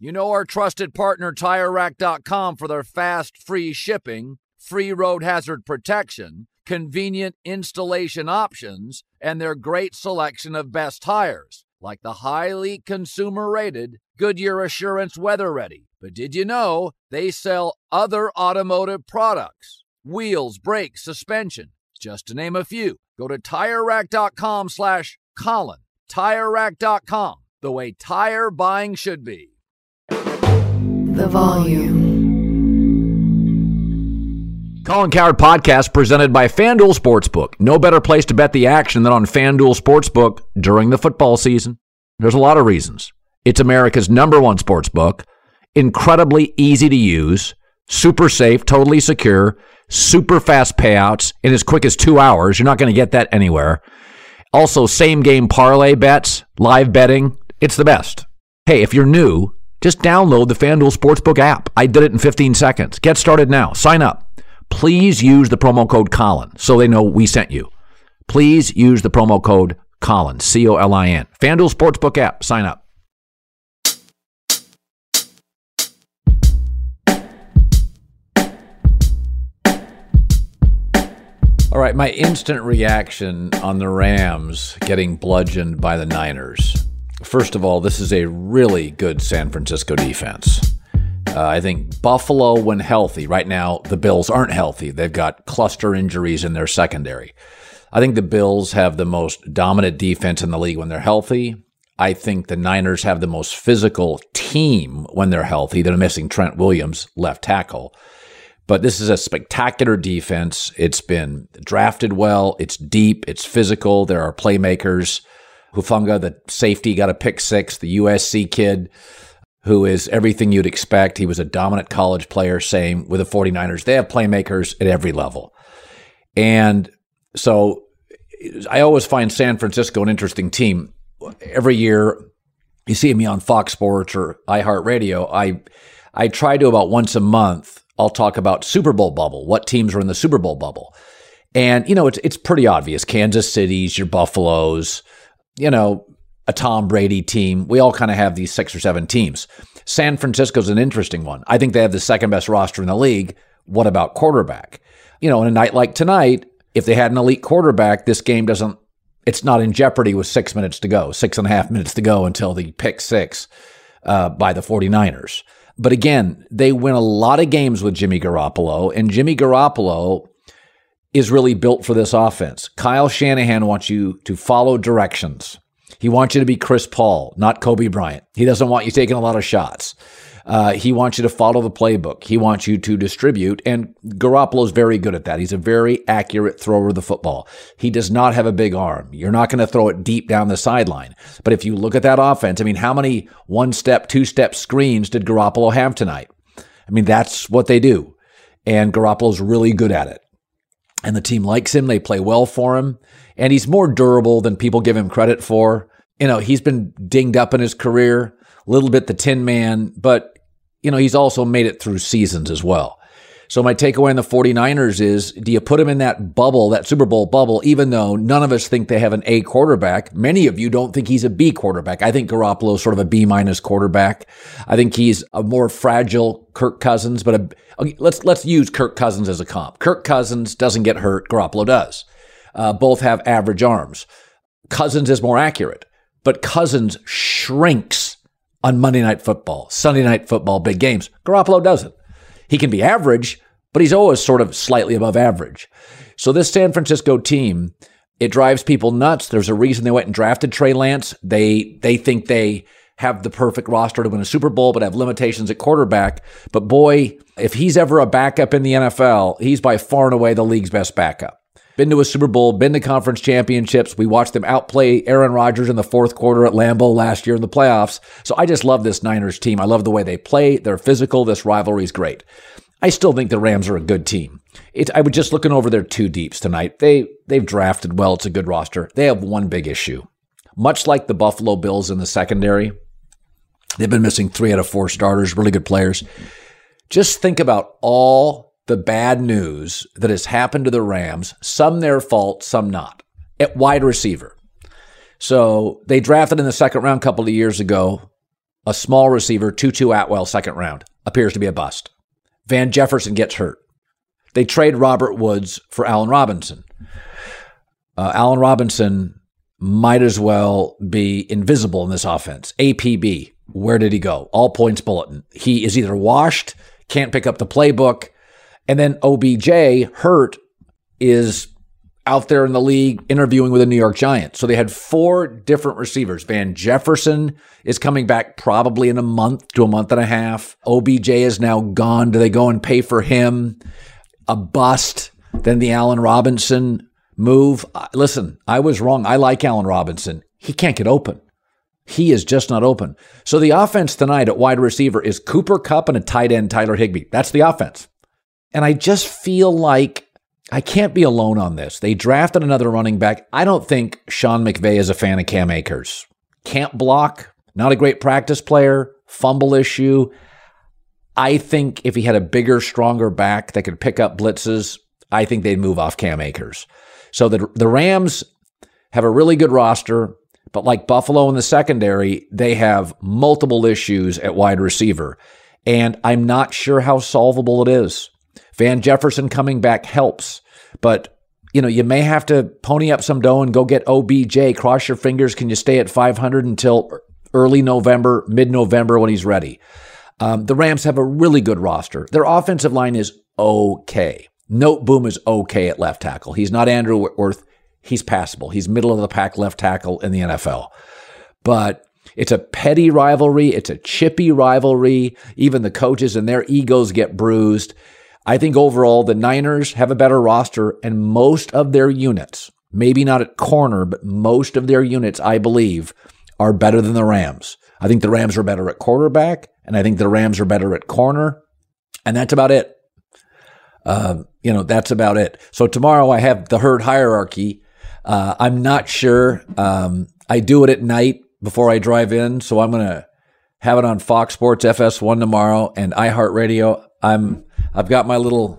You know our trusted partner TireRack.com for their fast, free shipping, free road hazard protection, convenient installation options, and their great selection of best tires, like the highly consumer-rated Goodyear Assurance Weather Ready. But did you know they sell other automotive products? Wheels, brakes, suspension, just to name a few. Go to TireRack.com/Colin. TireRack.com, the way tire buying should be. The Volume. Colin Cowherd Podcast presented by FanDuel Sportsbook. No better place to bet the action than on FanDuel Sportsbook during the football season. There's a lot of reasons. It's America's #1 sportsbook, incredibly easy to use, super safe, totally secure, super fast payouts in as quick as 2 hours. You're not going to get that anywhere. Also, same game parlay bets, live betting. It's the best. Hey, if you're new, just download the FanDuel Sportsbook app. I did it in 15 seconds. Get started now. Sign up. Please use the promo code Colin so they know we sent you. Please use the promo code Colin, C-O-L-I-N. FanDuel Sportsbook app. Sign up. All right, my instant reaction on the Rams getting bludgeoned by the Niners. First of all, this is a really good San Francisco defense. I think Buffalo, when healthy, right now the Bills aren't healthy. They've got cluster injuries in their secondary. I think the Bills have the most dominant defense in the league when they're healthy. I think the Niners have the most physical team when they're healthy. They're missing Trent Williams, left tackle. But this is a spectacular defense. It's been drafted well. It's deep. It's physical. There are playmakers. Hufanga, the safety, got a pick six. The USC kid, who is everything you'd expect. He was a dominant college player. Same with the 49ers. They have playmakers at every level. And so I always find San Francisco an interesting team. Every year, you see me on Fox Sports or iHeartRadio. I try to about once a month, I'll talk about Super Bowl bubble, what teams are in the Super Bowl bubble. And, you know, it's pretty obvious. Kansas City's, your Buffaloes, you know, a Tom Brady team. We all kind of have these 6 or 7 teams. San Francisco's an interesting one. I think they have the second best roster in the league. What about quarterback? You know, in a night like tonight, if they had an elite quarterback, this game it's not in jeopardy with 6 minutes to go, 6.5 minutes to go until the pick six by the 49ers. But again, they win a lot of games with Jimmy Garoppolo, and Jimmy Garoppolo is really built for this offense. Kyle Shanahan wants you to follow directions. He wants you to be Chris Paul, not Kobe Bryant. He doesn't want you taking a lot of shots. He wants you to follow the playbook. He wants you to distribute, and Garoppolo's very good at that. He's a very accurate thrower of the football. He does not have a big arm. You're not going to throw it deep down the sideline. But if you look at that offense, I mean, how many one-step, two-step screens did Garoppolo have tonight? I mean, that's what they do, and Garoppolo's really good at it. And the team likes him. They play well for him. And he's more durable than people give him credit for. You know, he's been dinged up in his career, a little bit the Tin Man, but, you know, he's also made it through seasons as well. So my takeaway on the 49ers is, do you put him in that bubble, that Super Bowl bubble, even though none of us think they have an A quarterback? Many of you don't think he's a B quarterback. I think Garoppolo is sort of a B- quarterback. I think he's a more fragile Kirk Cousins, but let's use Kirk Cousins as a comp. Kirk Cousins doesn't get hurt. Garoppolo does. Both have average arms. Cousins is more accurate, but Cousins shrinks on Monday Night Football, Sunday Night Football, big games. Garoppolo doesn't. He can be average, but he's always sort of slightly above average. So this San Francisco team, it drives people nuts. There's a reason they went and drafted Trey Lance. They think they have the perfect roster to win a Super Bowl, but have limitations at quarterback. But boy, if he's ever a backup in the NFL, he's by far and away the league's best backup. Been to a Super Bowl, been to conference championships. We watched them outplay Aaron Rodgers in the fourth quarter at Lambeau last year in the playoffs. So I just love this Niners team. I love the way they play. They're physical. This rivalry is great. I still think the Rams are a good team. I was just looking over their 2 deeps tonight. They've drafted well. It's a good roster. They have one big issue. Much like the Buffalo Bills in the secondary, they've been missing 3 out of 4 starters, really good players. Just think about all the bad news that has happened to the Rams, some their fault, some not, at wide receiver. So they drafted in the second round a couple of years ago a small receiver, Tutu Atwell, second round, appears to be a bust. Van Jefferson gets hurt. They trade Robert Woods for Allen Robinson. Allen Robinson might as well be invisible in this offense. APB, where did he go? All points bulletin. He is either washed, can't pick up the playbook, and then OBJ, hurt, is out there in the league interviewing with the New York Giants. So they had 4 different receivers. Van Jefferson is coming back probably in a month to a month and a half. OBJ is now gone. Do they go and pay for him? A bust. Then the Allen Robinson move. Listen, I was wrong. I like Allen Robinson. He can't get open. He is just not open. So the offense tonight at wide receiver is Cooper Kupp and a tight end, Tyler Higbee. That's the offense. And I just feel like I can't be alone on this. They drafted another running back. I don't think Sean McVay is a fan of Cam Akers. Can't block, not a great practice player, fumble issue. I think if he had a bigger, stronger back that could pick up blitzes, I think they'd move off Cam Akers. So the Rams have a really good roster, but like Buffalo in the secondary, they have multiple issues at wide receiver. And I'm not sure how solvable it is. Van Jefferson coming back helps, but you may have to pony up some dough and go get OBJ. Cross your fingers. Can you stay at 500 until early November, mid-November when he's ready? The Rams have a really good roster. Their offensive line is okay. Noteboom is okay at left tackle. He's not Andrew Whitworth. He's passable. He's middle of the pack left tackle in the NFL. But it's a petty rivalry. It's a chippy rivalry. Even the coaches and their egos get bruised. I think overall the Niners have a better roster, and most of their units, maybe not at corner, but most of their units, I believe, are better than the Rams. I think the Rams are better at quarterback, and I think the Rams are better at corner, and that's about it. That's about it. So tomorrow I have the herd hierarchy. I'm not sure. I do it at night before I drive in, so I'm going to have it on Fox Sports FS1 tomorrow and iHeartRadio. I've got my little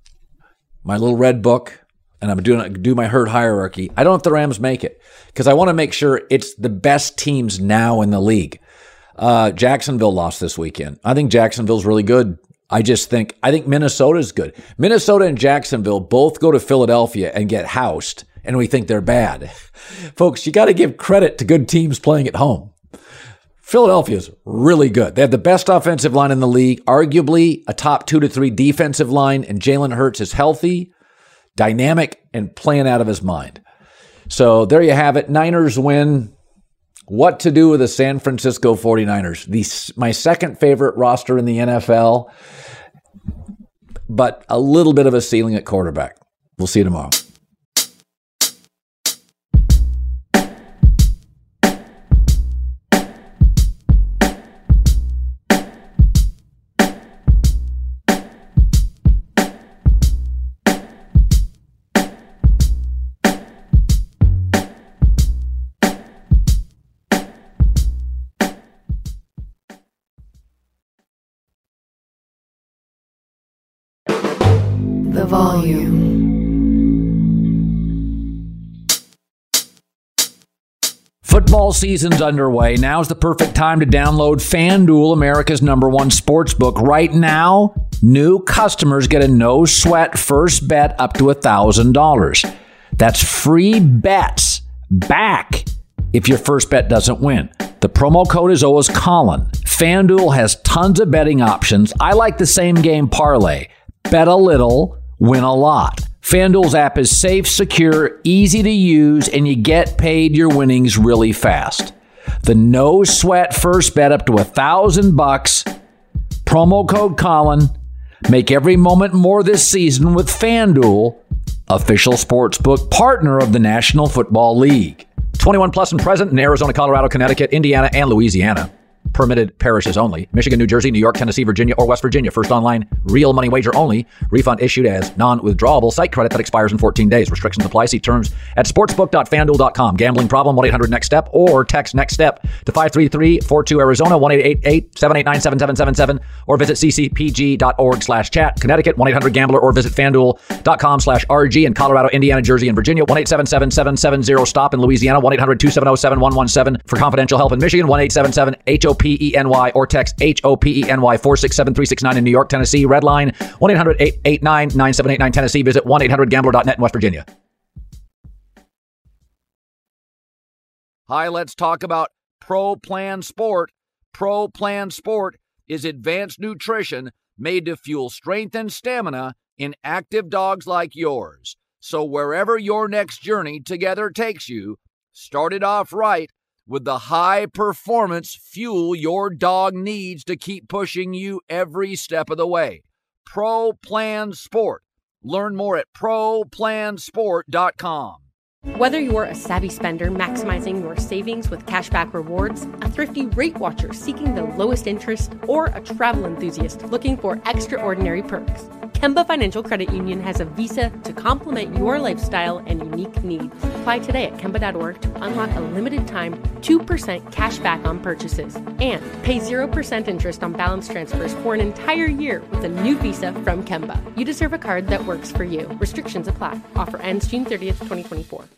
red book, and I'm do my herd hierarchy. I don't know if the Rams make it because I want to make sure it's the best teams now in the league. Jacksonville lost this weekend. I think Jacksonville's really good. I think Minnesota's good. Minnesota and Jacksonville both go to Philadelphia and get housed, and we think they're bad. Folks, you got to give credit to good teams playing at home. Philadelphia's really good. They have the best offensive line in the league, arguably a top 2 to 3 defensive line, and Jalen Hurts is healthy, dynamic, and playing out of his mind. So there you have it. Niners win. What to do with the San Francisco 49ers? My second favorite roster in the NFL, but a little bit of a ceiling at quarterback. We'll see you tomorrow. The volume. Football season's underway. Now's the perfect time to download FanDuel, America's #1 sportsbook. Right now, new customers get a no-sweat first bet up to $1,000. That's free bets back if your first bet doesn't win. The promo code is always Colin. FanDuel has tons of betting options. I like the same game parlay. Bet a little, win a lot. FanDuel's app is safe, secure, easy to use, and you get paid your winnings really fast. The no-sweat first bet up to $1,000. Promo code Colin. Make every moment more this season with FanDuel, official sportsbook partner of the National Football League. 21 plus and present in Arizona, Colorado, Connecticut, Indiana, and Louisiana. Permitted parishes only. Michigan, New Jersey, New York, Tennessee, Virginia, or West Virginia. First online, real money wager only. Refund issued as non-withdrawable site credit that expires in 14 days. Restrictions apply. See terms at sportsbook.fanduel.com. Gambling problem? 1-800-NEXT-STEP or text NEXT STEP to 53342 Arizona 1-888-789-7777 or visit ccpg.org/chat. Connecticut 1-800-GAMBLER or visit fanduel.com/RG in Colorado, Indiana, Jersey, and Virginia 1-877-770-STOP in Louisiana 1-800-270-7117 for confidential help in Michigan 1-877-HOP HOPENY or text HOPENY 467-369 in New York, Tennessee. Red line 1-800-889-9789 Tennessee. Visit 1-800-GAMBLER.net in West Virginia. Hi, let's talk about Pro Plan Sport. Pro Plan Sport is advanced nutrition made to fuel strength and stamina in active dogs like yours. So wherever your next journey together takes you, start it off right with the high performance fuel your dog needs to keep pushing you every step of the way. Pro Plan Sport. Learn more at ProPlansport.com. Whether you're a savvy spender maximizing your savings with cashback rewards, a thrifty rate watcher seeking the lowest interest, or a travel enthusiast looking for extraordinary perks, Kemba Financial Credit Union has a visa to complement your lifestyle and unique needs. Apply today at Kemba.org to unlock a limited time 2% cash back on purchases and pay 0% interest on balance transfers for an entire year with a new visa from Kemba. You deserve a card that works for you. Restrictions apply. Offer ends June 30th, 2024.